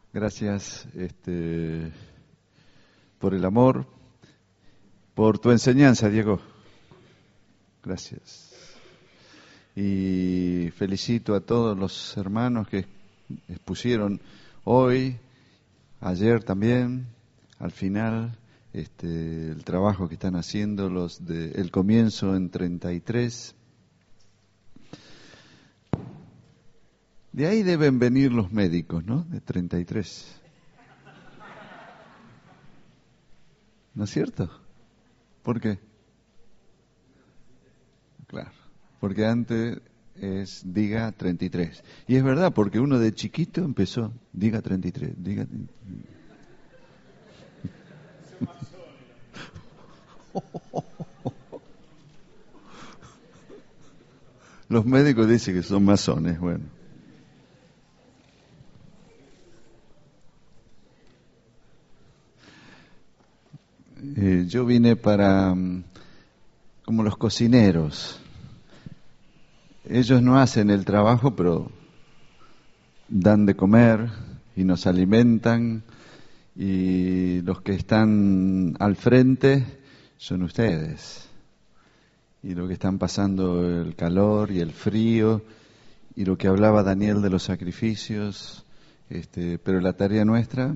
Gracias por el amor, por tu enseñanza, Diego. Gracias. Y felicito a todos los hermanos que expusieron hoy, ayer también, al final, el trabajo que están haciendo los de El Comienzo en 33. De ahí deben venir los médicos, ¿no? De 33. ¿No es cierto? ¿Por qué? Claro, porque antes diga 33. Y es verdad, porque uno de chiquito empezó, diga 33, diga... Los médicos dicen que son masones, bueno. Yo vine para, como los cocineros. Ellos no hacen el trabajo, pero dan de comer y nos alimentan. Y los que están al frente son ustedes. Y lo que están pasando el calor y el frío, y lo que hablaba Daniel de los sacrificios. Pero la tarea nuestra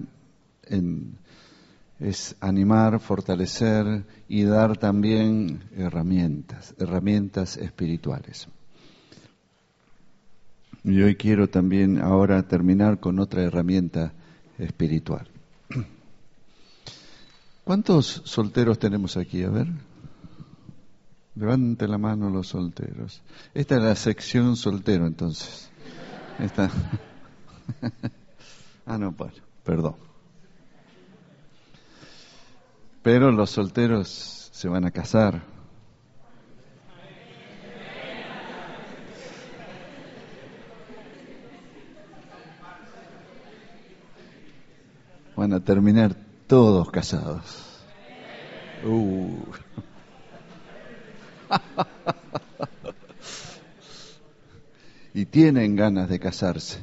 es animar, fortalecer y dar también herramientas espirituales. Y hoy quiero también ahora terminar con otra herramienta espiritual. ¿Cuántos solteros tenemos aquí? A ver. Levante la mano los solteros. Esta es la sección soltero, entonces. Esta. No, bueno, perdón. Pero los solteros se van a casar. Van a terminar todos casados. Y tienen ganas de casarse.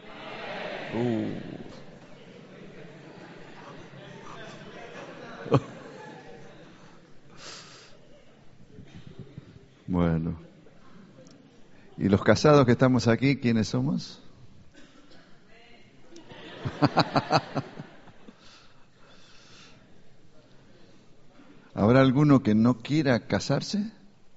Bueno. ¿Y los casados que estamos aquí, quiénes somos? ¿Habrá alguno que no quiera casarse?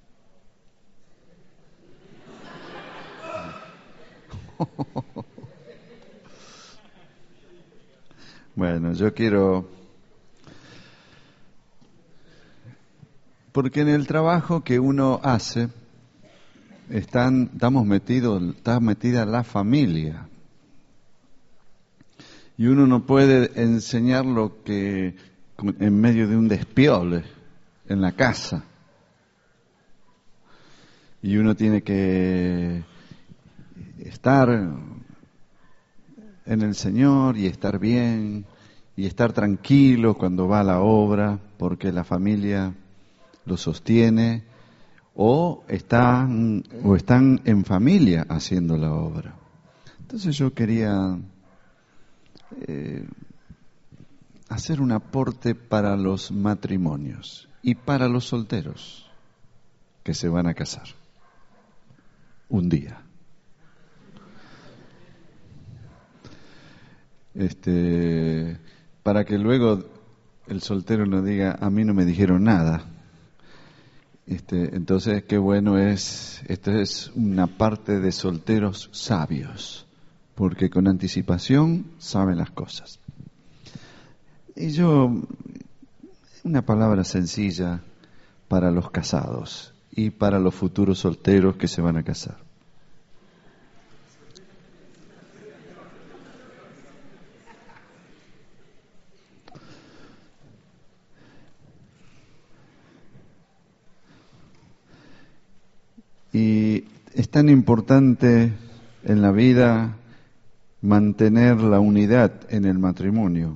Bueno, yo quiero... Porque en el trabajo que uno hace, está metida la familia. Y uno no puede enseñar lo que en medio de un despiole en la casa. Y uno tiene que estar en el Señor y estar bien y estar tranquilo cuando va a la obra, porque la familia lo sostiene, o están en familia haciendo la obra. Entonces yo quería hacer un aporte para los matrimonios y para los solteros que se van a casar un día. Para que luego el soltero no diga, a mí no me dijeron nada. Entonces, qué bueno es, esta es una parte de solteros sabios, porque con anticipación saben las cosas. Y una palabra sencilla para los casados y para los futuros solteros que se van a casar. Y es tan importante en la vida mantener la unidad en el matrimonio.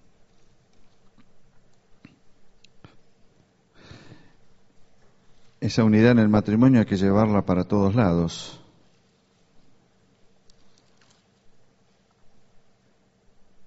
Esa unidad en el matrimonio hay que llevarla para todos lados.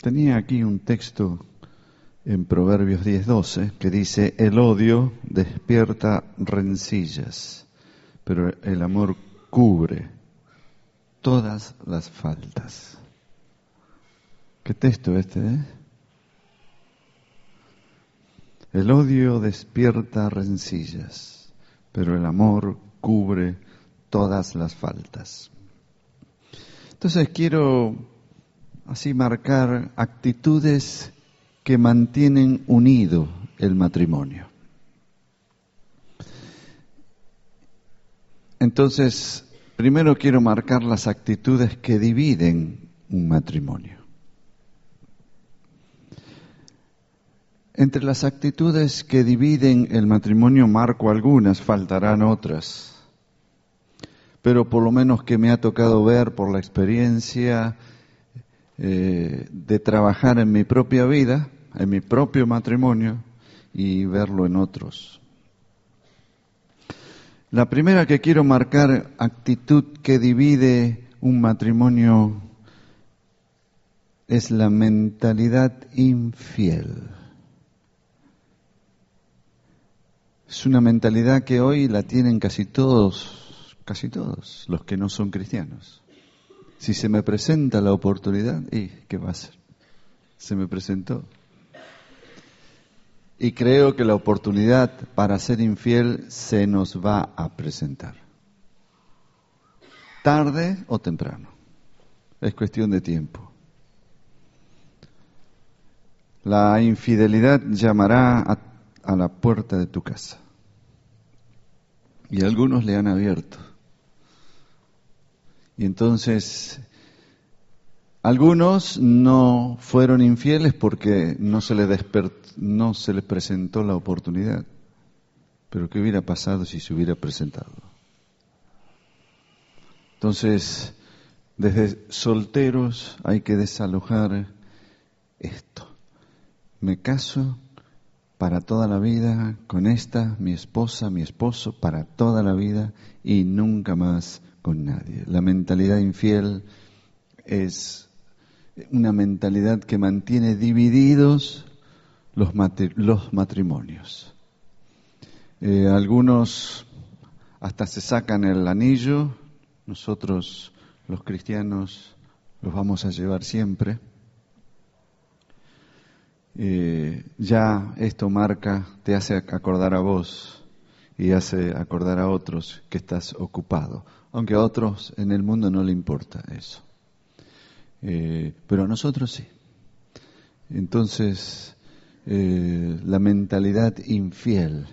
Tenía aquí un texto en Proverbios 10:12 que dice: el odio despierta rencillas, pero el amor cubre todas las faltas. ¿Qué texto este, eh? El odio despierta rencillas, pero el amor cubre todas las faltas. Entonces quiero así marcar actitudes que mantienen unido el matrimonio. Entonces, primero quiero marcar las actitudes que dividen un matrimonio. Entre las actitudes que dividen el matrimonio marco algunas, faltarán otras. Pero por lo menos que me ha tocado ver por la experiencia de trabajar en mi propia vida, en mi propio matrimonio y verlo en otros. La primera que quiero marcar, actitud que divide un matrimonio, es la mentalidad infiel. Es una mentalidad que hoy la tienen casi todos los que no son cristianos. Si se me presenta la oportunidad, ¿y qué va a hacer? Se me presentó. Y creo que la oportunidad para ser infiel se nos va a presentar. Tarde o temprano. Es cuestión de tiempo. La infidelidad llamará a la puerta de tu casa. Y algunos le han abierto. Y entonces, algunos no fueron infieles porque no se les presentó la oportunidad. Pero ¿qué hubiera pasado si se hubiera presentado? Entonces, desde solteros hay que desalojar esto. Me caso para toda la vida con esta, mi esposa, mi esposo, para toda la vida y nunca más con nadie. La mentalidad infiel es una mentalidad que mantiene divididos los matrimonios. Algunos hasta se sacan el anillo, nosotros los cristianos los vamos a llevar siempre. Ya esto marca, te hace acordar a vos y hace acordar a otros que estás ocupado, aunque a otros en el mundo no le importa eso, pero a nosotros sí. Entonces, la mentalidad infiel,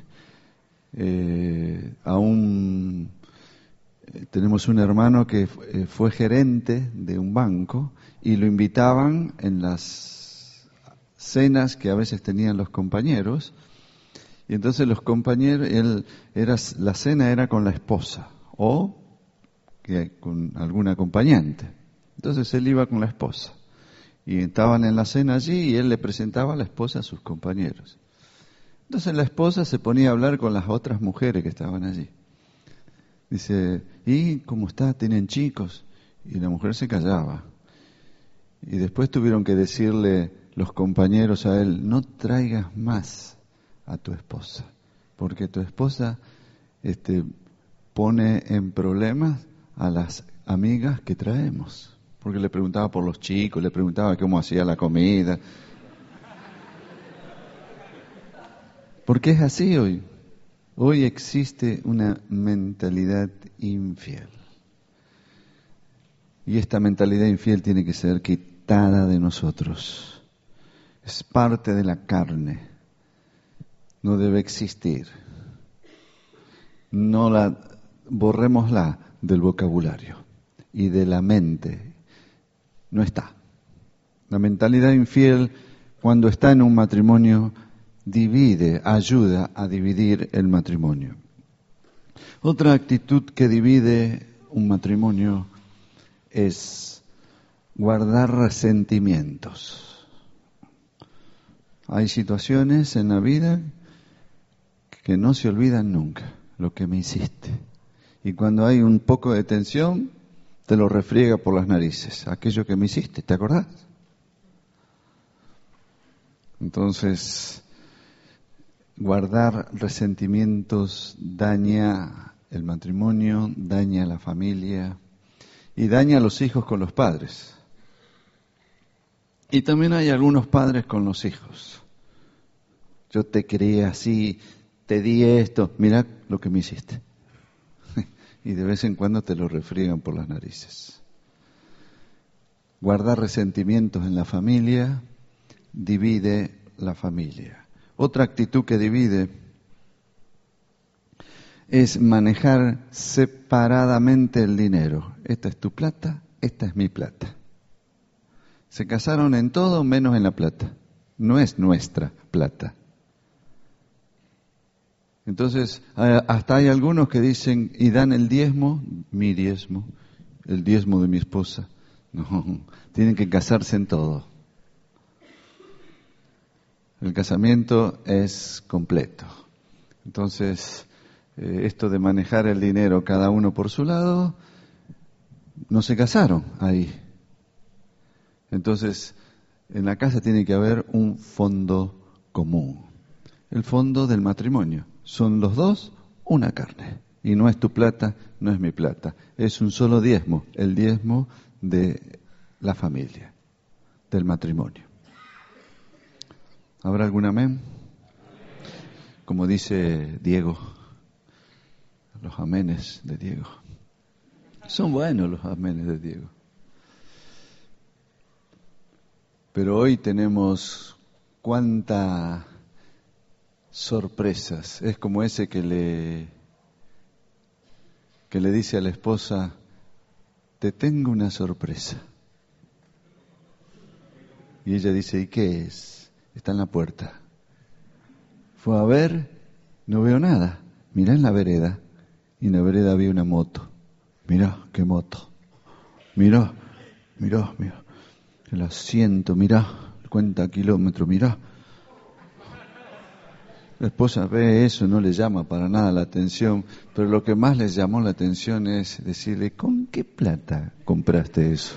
aún tenemos un hermano que fue gerente de un banco y lo invitaban en las cenas que a veces tenían los compañeros, y entonces los compañeros, la cena era con la esposa o con algún acompañante. Entonces él iba con la esposa y estaban en la cena allí y él le presentaba a la esposa a sus compañeros. Entonces la esposa se ponía a hablar con las otras mujeres que estaban allí. Dice: ¿y cómo está? ¿Tienen chicos? Y la mujer se callaba. Y después tuvieron que decirle los compañeros a él: no traigas más a tu esposa, porque tu esposa pone en problemas a las amigas que traemos. Porque le preguntaba por los chicos, le preguntaba cómo hacía la comida. Porque es así hoy. Hoy existe una mentalidad infiel. Y esta mentalidad infiel tiene que ser quitada de nosotros. Es parte de la carne. No debe existir. Borrémosla del vocabulario y de la mente. No está. La mentalidad infiel, cuando está en un matrimonio, ayuda a dividir el matrimonio. Otra actitud que divide un matrimonio es guardar resentimientos. Hay situaciones en la vida que no se olvidan nunca, lo que me hiciste. Y cuando hay un poco de tensión, te lo refriega por las narices. Aquello que me hiciste, ¿te acordás? Entonces, guardar resentimientos daña el matrimonio, daña la familia y daña a los hijos con los padres. Y también hay algunos padres con los hijos. Yo te crié así, te di esto, mira lo que me hiciste. Y de vez en cuando te lo refriegan por las narices. Guardar resentimientos en la familia divide la familia. Otra actitud que divide es manejar separadamente el dinero. Esta es tu plata, esta es mi plata. Se casaron en todo menos en la plata. No es nuestra plata. Entonces, hasta hay algunos que dicen y dan el diezmo, mi diezmo, el diezmo de mi esposa. No, tienen que casarse en todo. El casamiento es completo. Entonces, esto de manejar el dinero cada uno por su lado, no se casaron ahí. Entonces, en la casa tiene que haber un fondo común. El fondo del matrimonio. Son los dos una carne. Y no es tu plata, no es mi plata. Es un solo diezmo, el diezmo de la familia, del matrimonio. ¿Habrá algún amén? Como dice Diego, los amenes de Diego. Son buenos los amenes de Diego. Pero hoy tenemos cuántas sorpresas. Es como ese que le dice a la esposa, te tengo una sorpresa. Y ella dice, ¿y qué es? Está en la puerta. Fue a ver, no veo nada. Mirá en la vereda. Y en la vereda había una moto. Mirá, qué moto. Mirá. El asiento, mirá. Cuenta kilómetros, mirá. La esposa ve eso, no le llama para nada la atención, pero lo que más le llamó la atención es decirle, ¿con qué plata compraste eso?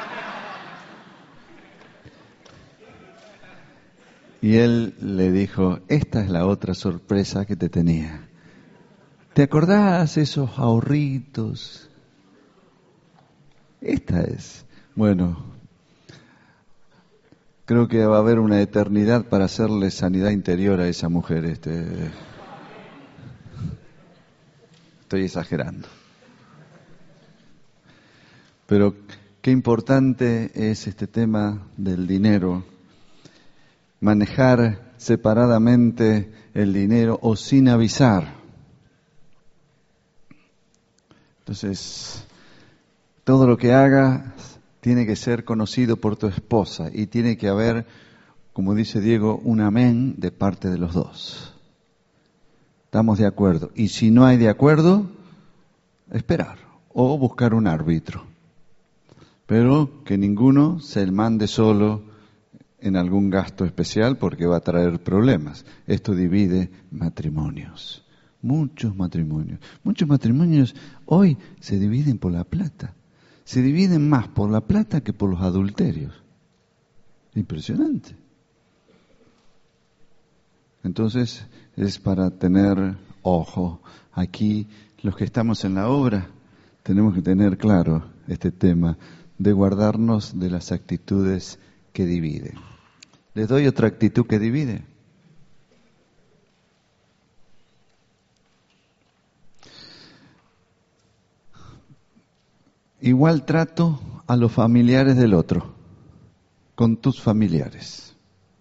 Y él le dijo, esta es la otra sorpresa que te tenía. ¿Te acordás esos ahorritos? Esta es. Bueno, creo que va a haber una eternidad para hacerle sanidad interior a esa mujer. Estoy exagerando. Pero qué importante es este tema del dinero. Manejar separadamente el dinero o sin avisar. Entonces, todo lo que hagas tiene que ser conocido por tu esposa y tiene que haber, como dice Diego, un amén de parte de los dos. Estamos de acuerdo. Y si no hay de acuerdo, esperar o buscar un árbitro. Pero que ninguno se mande solo en algún gasto especial porque va a traer problemas. Esto divide matrimonios. Muchos matrimonios. Muchos matrimonios hoy se dividen por la plata. Se dividen más por la plata que por los adulterios. Impresionante. Entonces es para tener ojo. Aquí los que estamos en la obra tenemos que tener claro este tema de guardarnos de las actitudes que dividen. ¿Les doy otra actitud que divide? Igual trato a los familiares del otro, con tus familiares.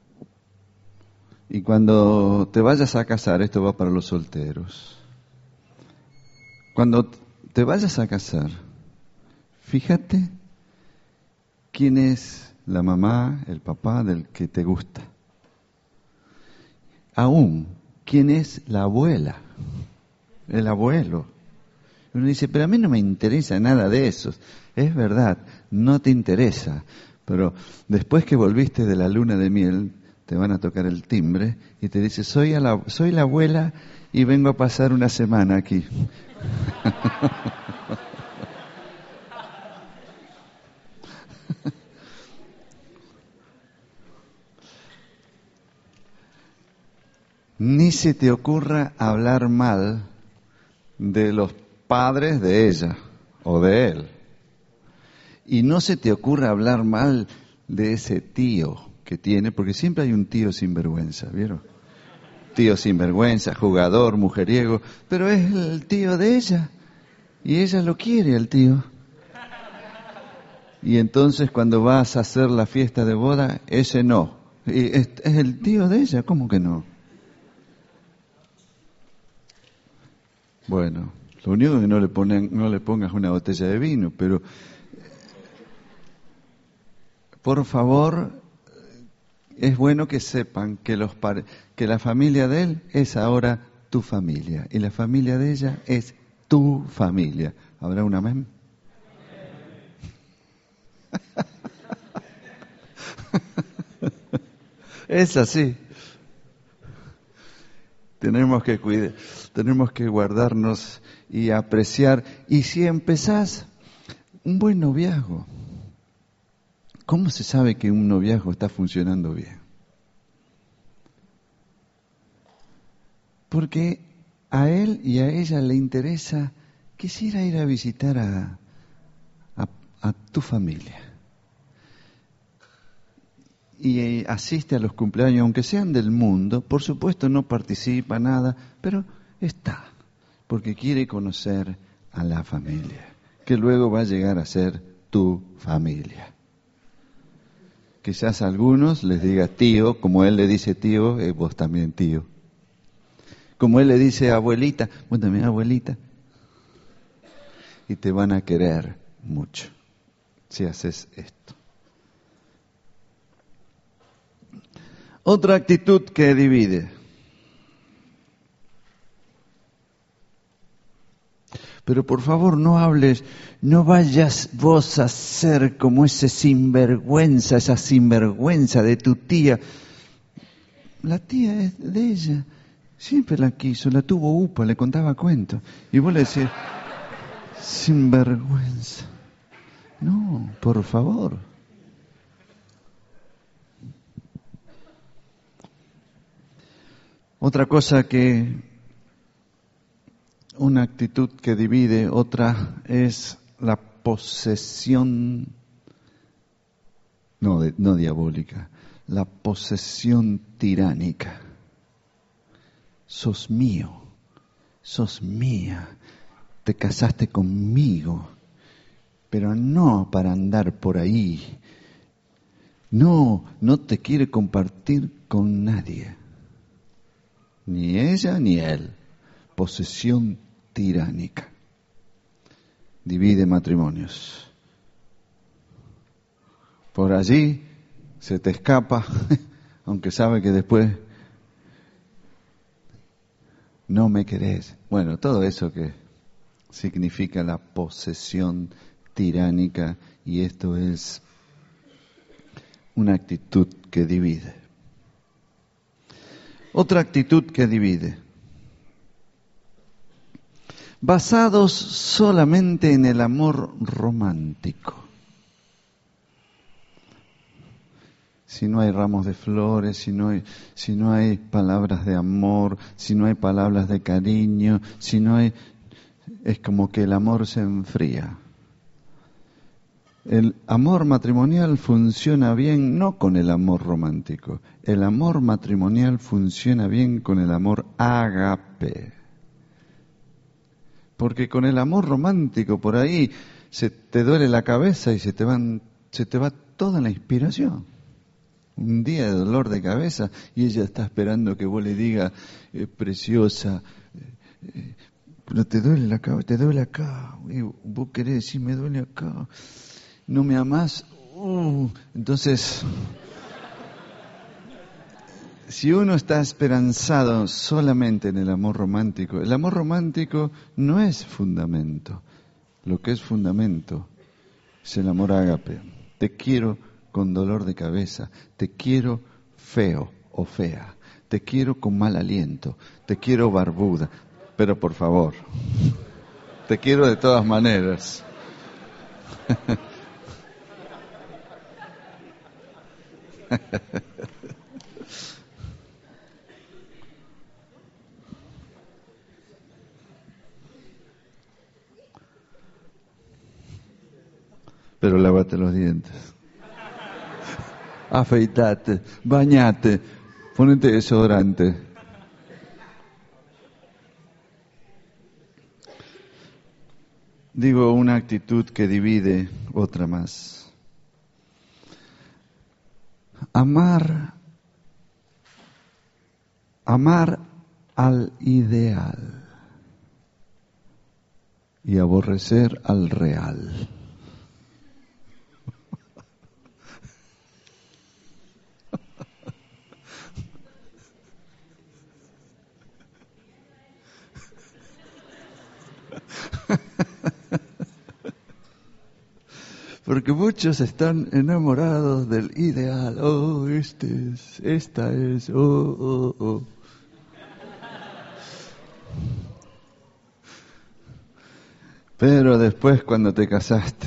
Y cuando te vayas a casar, esto va para los solteros, cuando te vayas a casar, fíjate quién es la mamá, el papá del que te gusta. Aún, quién es la abuela, el abuelo. Uno dice, pero a mí no me interesa nada de eso. Es verdad, no te interesa. Pero después que volviste de la luna de miel, te van a tocar el timbre y te dice, soy la abuela y vengo a pasar una semana aquí. Ni se te ocurra hablar mal de los padres de ella o de él. Y no se te ocurra hablar mal de ese tío que tiene, porque siempre hay un tío sinvergüenza, ¿vieron? Tío sinvergüenza, jugador, mujeriego, pero es el tío de ella. Y ella lo quiere, el tío. Y entonces cuando vas a hacer la fiesta de boda, ese no. Y es el tío de ella, ¿cómo que no? Bueno, lo único es que no le pongas una botella de vino, pero por favor, es bueno que sepan que que la familia de él es ahora tu familia y la familia de ella es tu familia. ¿Habrá un amén? Es así. Tenemos que guardarnos y apreciar. Y si empezás un buen noviazgo, ¿cómo se sabe que un noviazgo está funcionando bien? Porque a él y a ella le interesa, quisiera ir a visitar a tu familia. Y asiste a los cumpleaños, aunque sean del mundo, por supuesto no participa nada, pero está, porque quiere conocer a la familia, que luego va a llegar a ser tu familia. Quizás a algunos les diga tío, como él le dice tío, vos también tío. Como él le dice abuelita, vos también abuelita. Y te van a querer mucho si haces esto. Otra actitud que divide. Pero por favor no hables, no vayas vos a ser como esa sinvergüenza de tu tía. La tía es de ella, siempre la quiso, la tuvo upa, le contaba cuentos. Y vos le decís, sinvergüenza. No, por favor. Otra cosa una actitud que divide, otra es la posesión, no diabólica, la posesión tiránica. Sos mío, sos mía, te casaste conmigo, pero no para andar por ahí. No te quiere compartir con nadie. Ni ella ni él. Posesión tiránica. Divide matrimonios. Por allí se te escapa, aunque sabe que después no me querés. Bueno, todo eso que significa la posesión tiránica, y esto es una actitud que divide. Otra actitud que divide. Basados solamente en el amor romántico. Si no hay ramos de flores, si no hay palabras de amor, si no hay palabras de cariño, es como que el amor se enfría. El amor matrimonial funciona bien no con el amor romántico. El amor matrimonial funciona bien con el amor ágape. Porque con el amor romántico por ahí se te duele la cabeza y se te va toda la inspiración. Un día de dolor de cabeza y ella está esperando que vos le digas, preciosa, pero te duele la cabeza, te duele acá. Y vos querés decir, me duele acá. No me amás. Entonces, si uno está esperanzado solamente en el amor romántico no es fundamento. Lo que es fundamento es el amor ágape. Te quiero con dolor de cabeza, te quiero feo o fea, te quiero con mal aliento, te quiero barbuda, pero por favor, te quiero de todas maneras. Pero lávate los dientes. Afeitate, bañate, ponete desodorante. Digo, una actitud que divide, otra más. Amar al ideal y aborrecer al real. Porque muchos están enamorados del ideal. Oh, esta es, oh. Pero después cuando te casaste,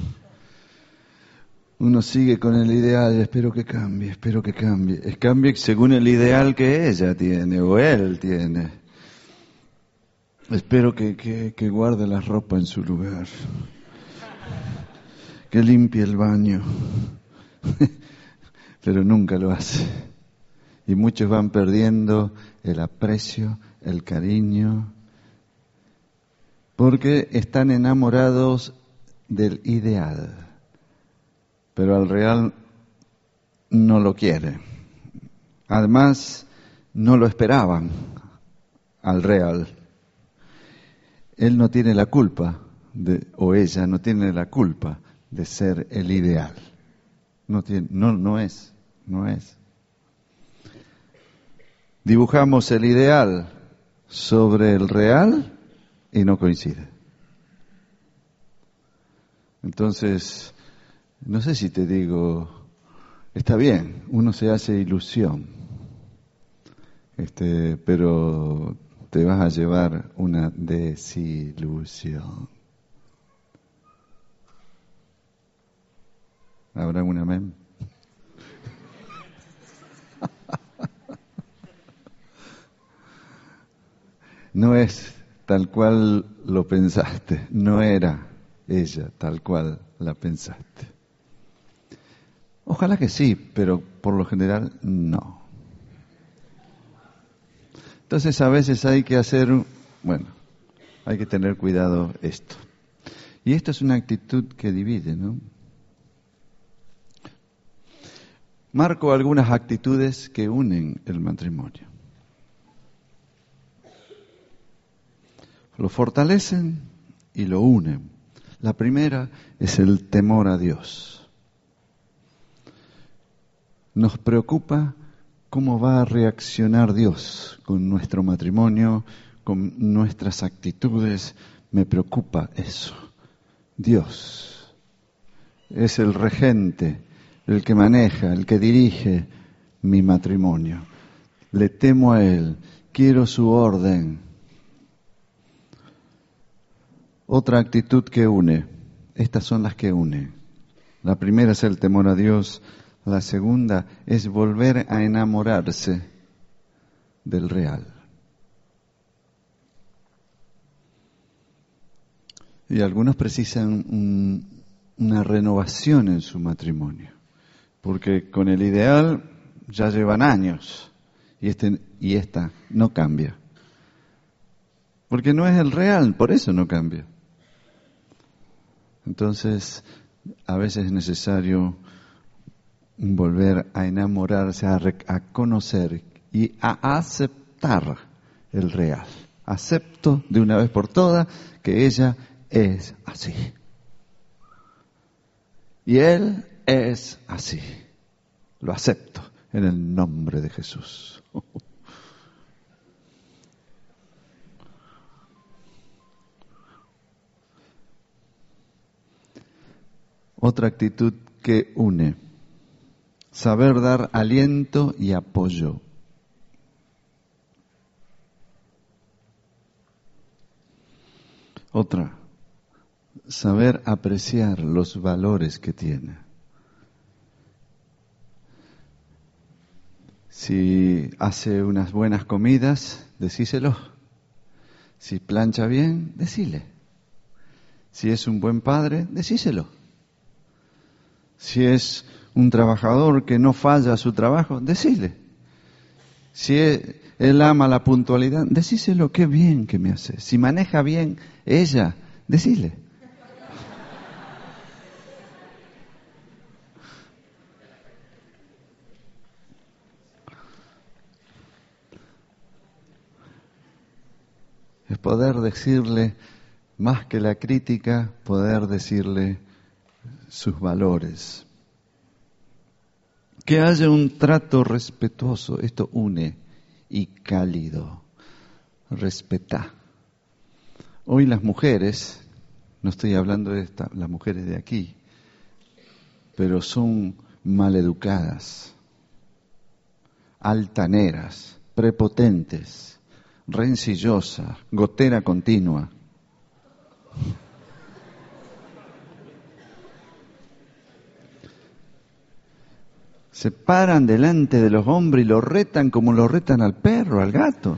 uno sigue con el ideal, espero que cambie. Es cambie según el ideal que ella tiene o él tiene. Espero que guarde la ropa en su lugar. Que limpie el baño. Pero nunca lo hace. Y muchos van perdiendo el aprecio, el cariño, porque están enamorados del ideal, pero al real no lo quiere. Además, no lo esperaban al real. Él no tiene la culpa, o ella no tiene la culpa de ser el ideal. No es. Dibujamos el ideal sobre el real y no coincide. Entonces, no sé si te digo, está bien, uno se hace ilusión, pero te vas a llevar una desilusión. ¿Habrá un amén? No es tal cual lo pensaste, no era ella tal cual la pensaste. Ojalá que sí, pero por lo general no. Entonces a veces hay que hay que tener cuidado esto. Y esto es una actitud que divide, ¿no? Marco algunas actitudes que unen el matrimonio. Lo fortalecen y lo unen. La primera es el temor a Dios. Nos preocupa cómo va a reaccionar Dios con nuestro matrimonio, con nuestras actitudes. Me preocupa eso. Dios es el regente, el que maneja, el que dirige mi matrimonio. Le temo a Él, quiero su orden. Otra actitud que une, estas son las que une. La primera es el temor a Dios, la segunda es volver a enamorarse del real. Y algunos precisan una renovación en su matrimonio, porque con el ideal ya llevan años y esta no cambia. Porque no es el real, por eso no cambia. Entonces, a veces es necesario volver a enamorarse, a conocer y a aceptar el real. Acepto de una vez por todas que ella es así. Y él es así. Lo acepto en el nombre de Jesús. Otra actitud que une. Saber dar aliento y apoyo. Otra. Saber apreciar los valores que tiene. Si hace unas buenas comidas, decíselo. Si plancha bien, decile. Si es un buen padre, decíselo. Si es un trabajador que no falla a su trabajo, decile. Si él ama la puntualidad, decíselo, qué bien que me hace. Si maneja bien ella, decile. Es poder decirle, más que la crítica, poder decirle sus valores. Que haya un trato respetuoso, esto une, y cálido. Respetá. Hoy las mujeres, no estoy hablando de las mujeres de aquí, pero son maleducadas, altaneras, prepotentes, rencillosas, gotera continua. Se paran delante de los hombres y los retan como lo retan al perro, al gato.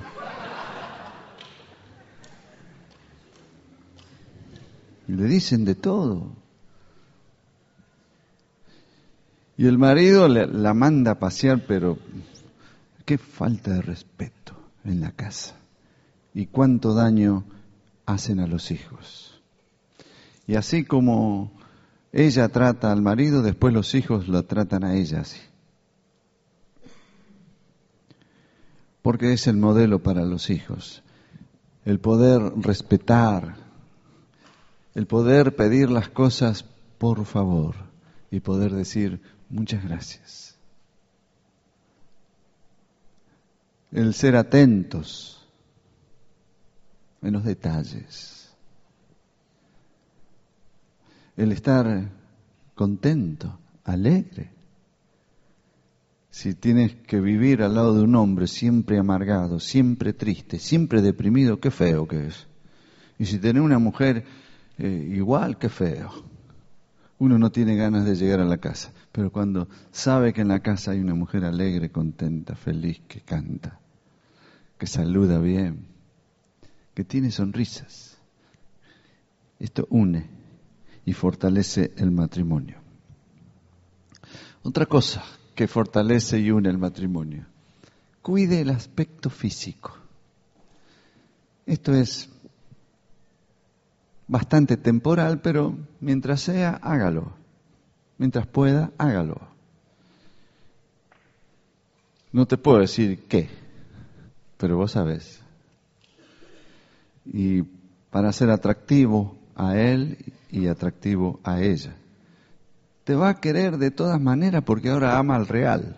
Y le dicen de todo. Y el marido la manda a pasear, pero qué falta de respeto en la casa. Y cuánto daño hacen a los hijos. Y así como ella trata al marido, después los hijos lo tratan a ella así. Porque es el modelo para los hijos. El poder respetar, el poder pedir las cosas por favor y poder decir muchas gracias. El ser atentos en los detalles. El estar contento, alegre. Si tienes que vivir al lado de un hombre siempre amargado, siempre triste, siempre deprimido, qué feo que es. Y si tenés una mujer igual, qué feo. Uno no tiene ganas de llegar a la casa, pero cuando sabe que en la casa hay una mujer alegre, contenta, feliz, que canta, que saluda bien, que tiene sonrisas, esto une y fortalece el matrimonio. Otra cosa que fortalece y une el matrimonio, cuide el aspecto físico. Esto es bastante temporal, pero mientras sea, hágalo. Mientras pueda, hágalo. No te puedo decir qué, pero vos sabés. Y para ser atractivo a él y atractivo a ella. Te va a querer de todas maneras porque ahora ama al real.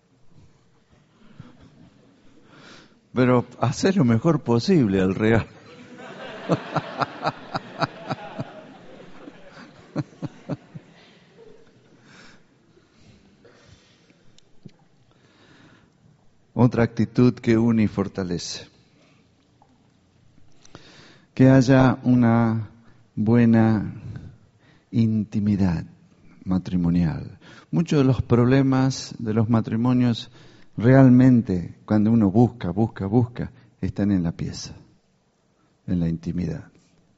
Pero hacer lo mejor posible al real. Otra actitud que une y fortalece. Que haya una buena intimidad matrimonial. Muchos de los problemas de los matrimonios realmente, cuando uno busca, están en la pieza, en la intimidad.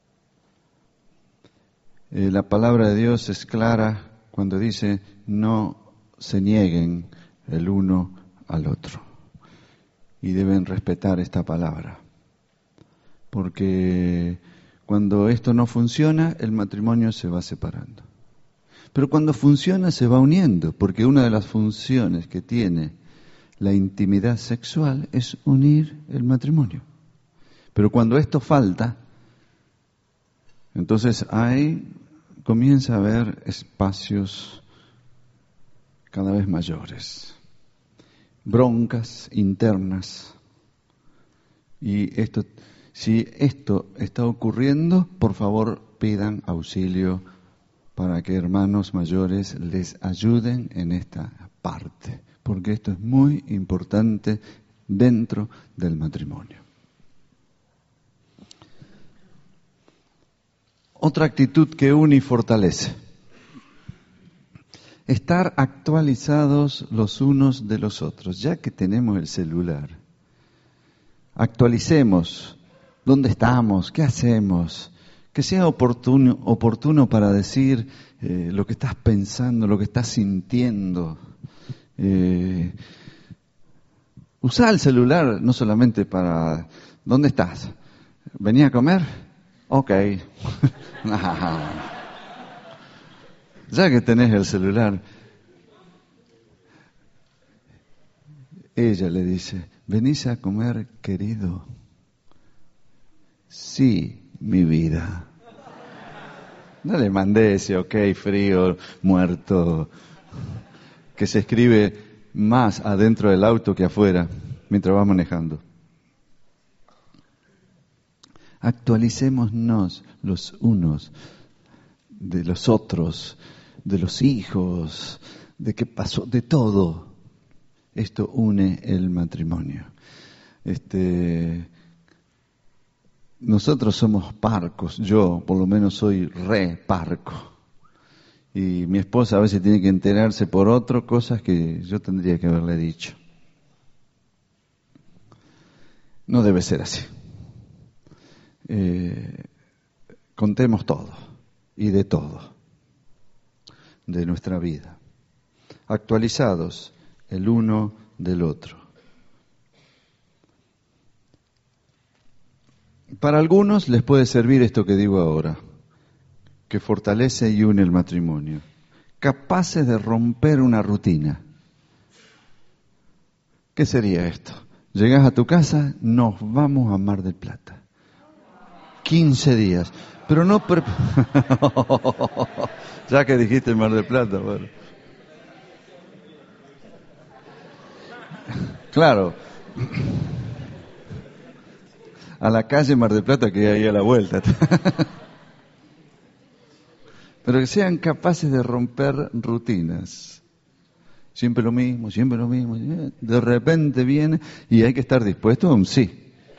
La palabra de Dios es clara cuando dice, no se nieguen el uno al otro. Y deben respetar esta palabra. Porque cuando esto no funciona, el matrimonio se va separando. Pero cuando funciona, se va uniendo, porque una de las funciones que tiene la intimidad sexual es unir el matrimonio. Pero cuando esto falta, entonces ahí comienza a haber espacios cada vez mayores, broncas internas. Y si esto está ocurriendo, por favor pidan auxilio para que hermanos mayores les ayuden en esta parte, porque esto es muy importante dentro del matrimonio. Otra actitud que une y fortalece. Estar actualizados los unos de los otros, ya que tenemos el celular. Actualicemos dónde estamos, qué hacemos, Que sea oportuno para decir lo que estás pensando, lo que estás sintiendo. Usá el celular no solamente para... ¿Dónde estás? ¿Venía a comer? Ok. Ya que tenés el celular, ella le dice, ¿venís a comer, querido? Sí, mi vida. No le mandé ese ok frío, muerto, que se escribe más adentro del auto que afuera, mientras va manejando. Actualicémonos los unos de los otros, de los hijos, de qué pasó, de todo. Esto une el matrimonio. Nosotros somos parcos, yo por lo menos soy re parco. Y mi esposa a veces tiene que enterarse por otro cosas que yo tendría que haberle dicho. No debe ser así. Contemos todo y de todo de nuestra vida, actualizados el uno del otro. Para algunos les puede servir esto que digo ahora, que fortalece y une el matrimonio, capaces de romper una rutina. ¿Qué sería esto? Llegás a tu casa, nos vamos a Mar del Plata. 15 días. Pero no... Ya que dijiste Mar del Plata, bueno. Claro. A la calle Mar del Plata que hay ahí a la vuelta. Pero que sean capaces de romper rutinas. Siempre lo mismo, siempre lo mismo. De repente viene y hay que estar dispuesto a un sí.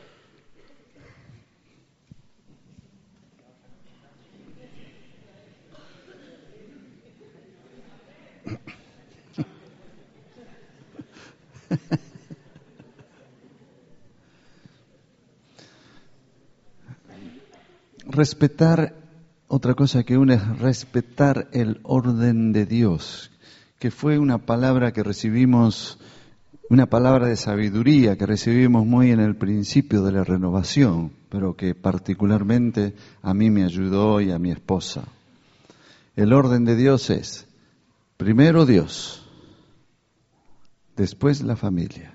Respetar, otra cosa que une es respetar el orden de Dios, que fue una palabra que recibimos, una palabra de sabiduría que recibimos muy en el principio de la renovación, pero que particularmente a mí me ayudó y a mi esposa. El orden de Dios es, primero Dios, después la familia,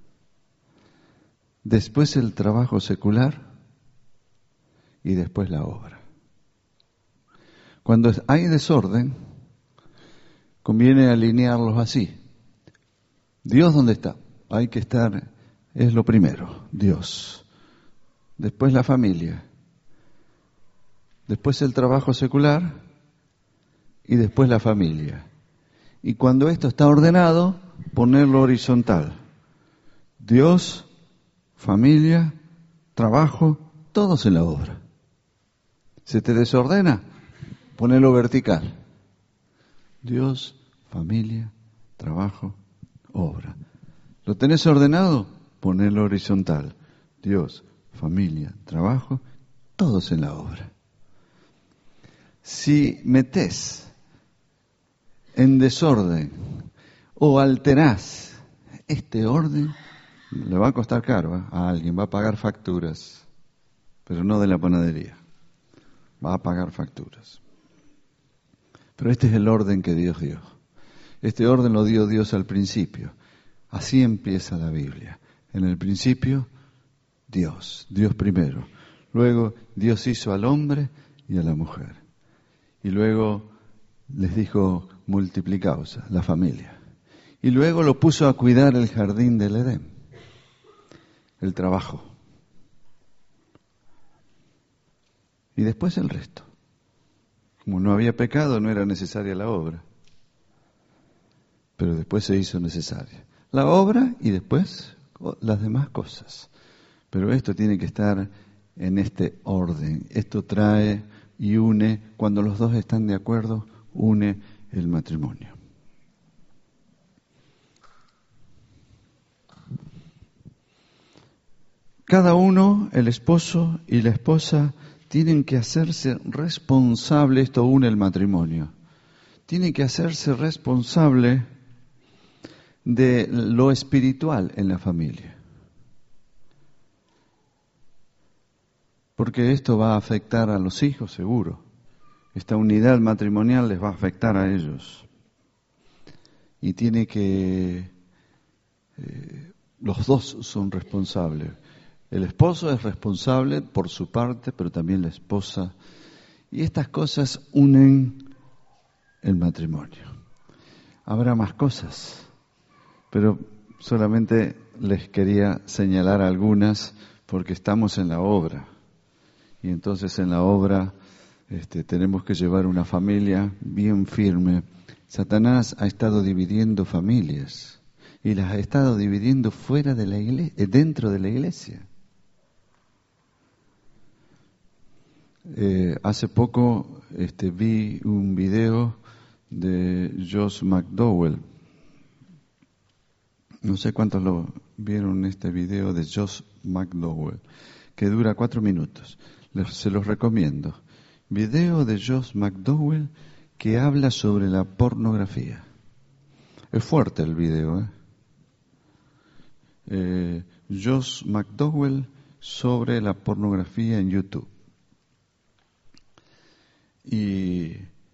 después el trabajo secular y después la obra. Cuando hay desorden, conviene alinearlos así. ¿Dios dónde está? Hay que estar, es lo primero, Dios. Después la familia. Después el trabajo secular y después la familia. Y cuando esto está ordenado, ponerlo horizontal. Dios, familia, trabajo, todos en la obra. ¿Se te desordena? Ponelo vertical. Dios, familia, trabajo, obra. ¿Lo tenés ordenado? Ponelo horizontal. Dios, familia, trabajo, todos en la obra. Si metés en desorden o alterás este orden, le va a costar caro a alguien, va a pagar facturas, pero no de la panadería, va a pagar facturas. Pero este es el orden que Dios dio. Este orden lo dio Dios al principio. Así empieza la Biblia. En el principio, Dios primero. Luego, Dios hizo al hombre y a la mujer. Y luego les dijo, multiplicaos, la familia. Y luego lo puso a cuidar el jardín del Edén, el trabajo. Y después el resto. Como no había pecado, no era necesaria la obra. Pero después se hizo necesaria la obra y después las demás cosas. Pero esto tiene que estar en este orden. Esto trae y une, cuando los dos están de acuerdo, une el matrimonio. Cada uno, el esposo y la esposa, tienen que hacerse responsable, esto une el matrimonio, tienen que hacerse responsable de lo espiritual en la familia. Porque esto va a afectar a los hijos, seguro. Esta unidad matrimonial les va a afectar a ellos. Y tiene que... los dos son responsables. El esposo es responsable por su parte, pero también la esposa. Y estas cosas unen el matrimonio. Habrá más cosas, pero solamente les quería señalar algunas porque estamos en la obra. Y entonces en la obra tenemos que llevar una familia bien firme. Satanás ha estado dividiendo familias y las ha estado dividiendo fuera de la iglesia, dentro de la iglesia. Hace poco vi un video de Josh McDowell. No sé cuántos lo vieron este video de Josh McDowell, que dura 4 minutos. Se los recomiendo. Video de Josh McDowell que habla sobre la pornografía. Es fuerte el video, Josh McDowell sobre la pornografía en YouTube. Y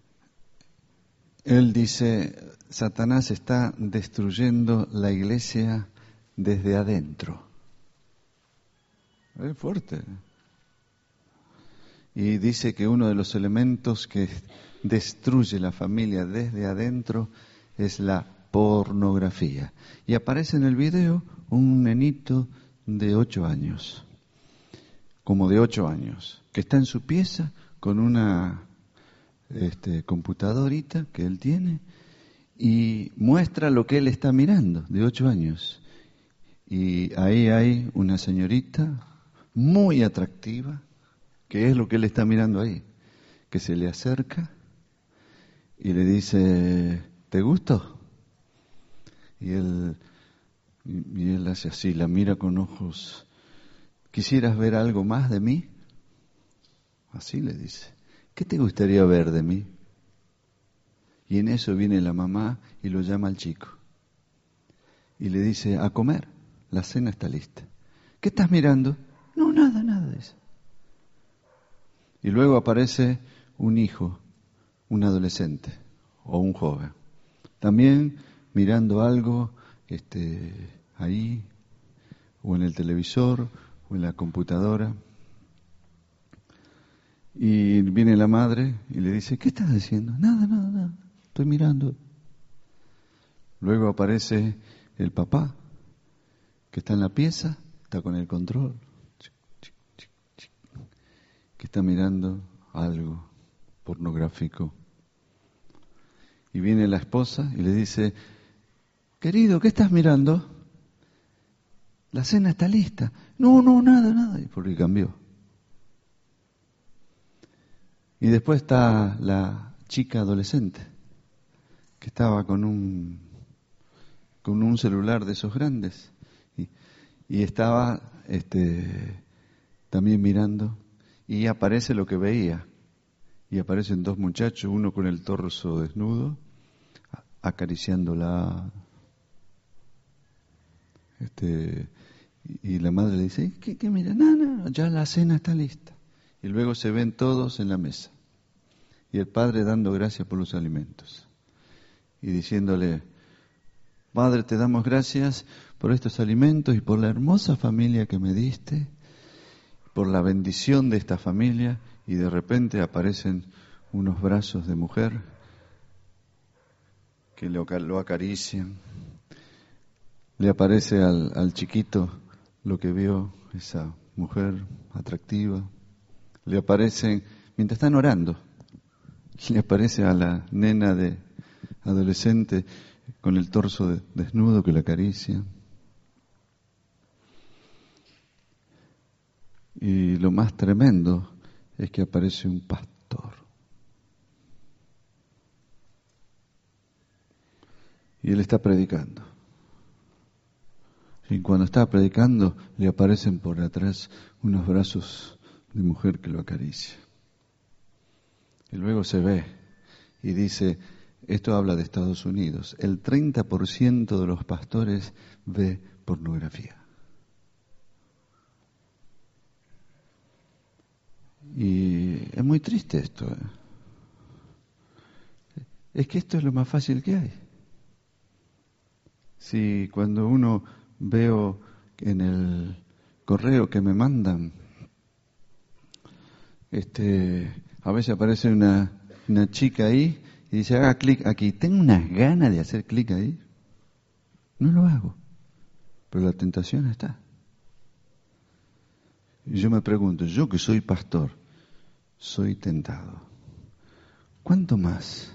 él dice, Satanás está destruyendo la iglesia desde adentro. Es fuerte. Y dice que uno de los elementos que destruye la familia desde adentro es la pornografía. Y aparece en el video un nenito de 8 años, como de 8 años, que está en su pieza con una computadorita que él tiene y muestra lo que él está mirando, de 8 años. Y ahí hay una señorita muy atractiva, que es lo que él está mirando ahí, que se le acerca y le dice, ¿te gustó? Y él hace así, la mira con ojos, ¿quisieras ver algo más de mí? Así le dice, ¿qué te gustaría ver de mí? Y en eso viene la mamá y lo llama al chico. Y le dice, a comer, la cena está lista. ¿Qué estás mirando? No, nada de eso. Y luego aparece un hijo, un adolescente o un joven, también mirando algo ahí, o en el televisor, o en la computadora. Y viene la madre y le dice, ¿qué estás haciendo? Nada, estoy mirando. Luego aparece el papá, que está en la pieza, está con el control, que está mirando algo pornográfico. Y viene la esposa y le dice, querido, ¿qué estás mirando? La cena está lista. No, nada, porque cambió. Y después está la chica adolescente, que estaba con un celular de esos grandes, y estaba también mirando, y aparece lo que veía. Y aparecen 2 muchachos, uno con el torso desnudo, acariciándola. Y la madre le dice, ¿qué mira? No, ya la cena está lista. Y luego se ven todos en la mesa. Y el padre dando gracias por los alimentos. Y diciéndole, Padre, te damos gracias por estos alimentos y por la hermosa familia que me diste, por la bendición de esta familia. Y de repente aparecen unos brazos de mujer que lo acarician. Le aparece al chiquito lo que vio esa mujer atractiva. Le aparecen, mientras están orando, le aparece a la nena de adolescente con el torso desnudo que la acaricia. Y lo más tremendo es que aparece un pastor. Y él está predicando. Y cuando está predicando, le aparecen por atrás unos brazos de mujer que lo acaricia. Y luego se ve y dice, esto habla de Estados Unidos, el 30% de los pastores ve pornografía. Y es muy triste esto. Es que esto es lo más fácil que hay. Si cuando uno veo en el correo que me mandan, a veces aparece una chica ahí y dice, haga clic aquí. Tengo unas ganas de hacer clic ahí. No lo hago. Pero la tentación está. Y yo me pregunto, yo que soy pastor, soy tentado. ¿Cuánto más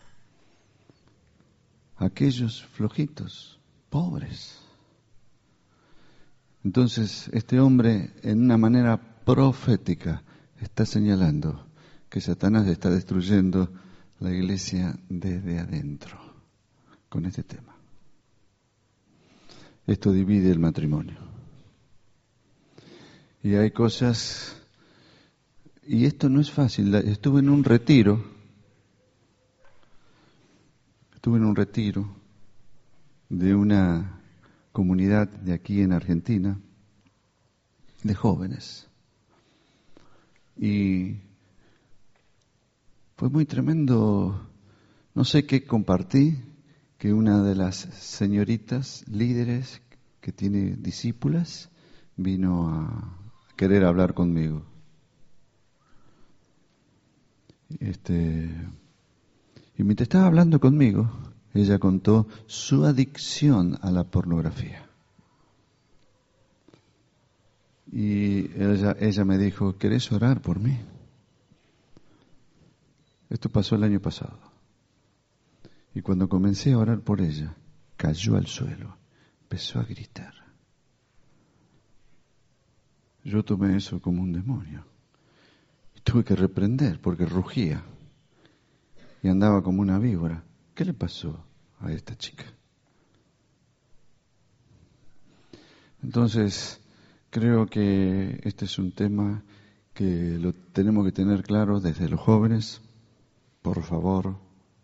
aquellos flojitos, pobres? Entonces, este hombre, en una manera profética, está señalando que Satanás está destruyendo la iglesia desde adentro con este tema. Esto divide el matrimonio. Y hay cosas, y esto no es fácil. Estuve en un retiro de una comunidad de aquí en Argentina, de jóvenes. Y fue muy tremendo, no sé qué compartí, que una de las señoritas líderes que tiene discípulas vino a querer hablar conmigo. Y mientras estaba hablando conmigo, ella contó su adicción a la pornografía. Y ella me dijo, ¿querés orar por mí? Esto pasó el año pasado. Y cuando comencé a orar por ella, cayó al suelo, empezó a gritar. Yo tomé eso como un demonio. Y tuve que reprender porque rugía. Y andaba como una víbora. ¿Qué le pasó a esta chica? Entonces, creo que este es un tema que lo tenemos que tener claro desde los jóvenes, por favor,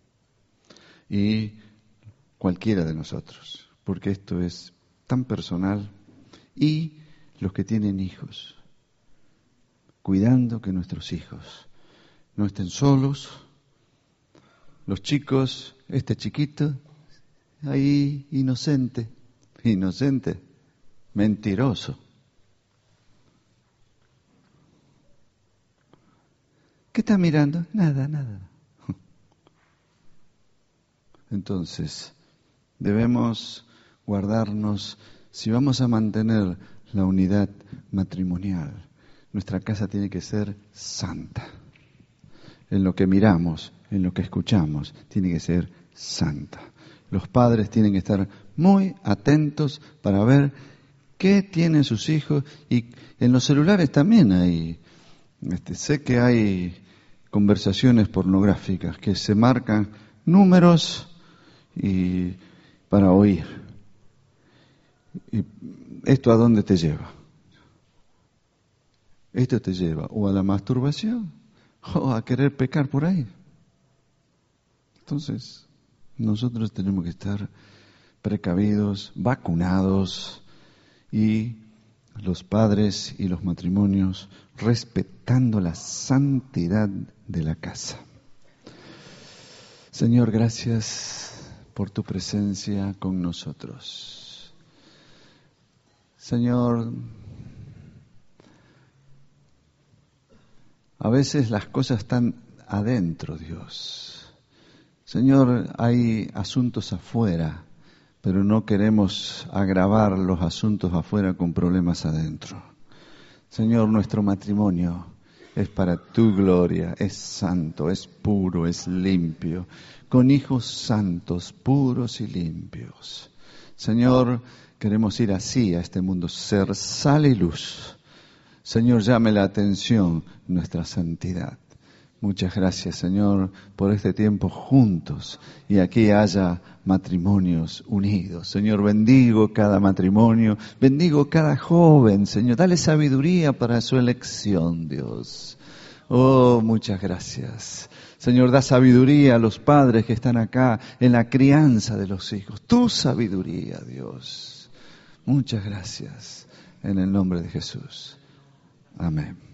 y cualquiera de nosotros, porque esto es tan personal. Y los que tienen hijos, cuidando que nuestros hijos no estén solos. Los chicos, este chiquito, ahí inocente, mentiroso. ¿Qué está mirando? Nada. Entonces, debemos guardarnos, si vamos a mantener la unidad matrimonial, nuestra casa tiene que ser santa. En lo que miramos, en lo que escuchamos, tiene que ser santa. Los padres tienen que estar muy atentos para ver qué tienen sus hijos, y en los celulares también hay, sé que hay conversaciones pornográficas que se marcan números y para oír. ¿Y esto a dónde te lleva? Esto te lleva o a la masturbación o a querer pecar por ahí. Entonces, nosotros tenemos que estar precavidos, vacunados, y los padres y los matrimonios respetando la santidad de la casa. Señor, gracias por tu presencia con nosotros. Señor, a veces las cosas están adentro, Dios. Señor, hay asuntos afuera, pero no queremos agravar los asuntos afuera con problemas adentro. Señor, nuestro matrimonio es para tu gloria, es santo, es puro, es limpio, con hijos santos, puros y limpios. Señor, queremos ir así a este mundo, ser sal y luz. Señor, llame la atención nuestra santidad. Muchas gracias, Señor, por este tiempo juntos y aquí haya matrimonios unidos. Señor, bendigo cada matrimonio, bendigo cada joven, Señor. Dale sabiduría para su elección, Dios. Oh, muchas gracias. Señor, da sabiduría a los padres que están acá en la crianza de los hijos. Tu sabiduría, Dios. Muchas gracias. En el nombre de Jesús. Amén.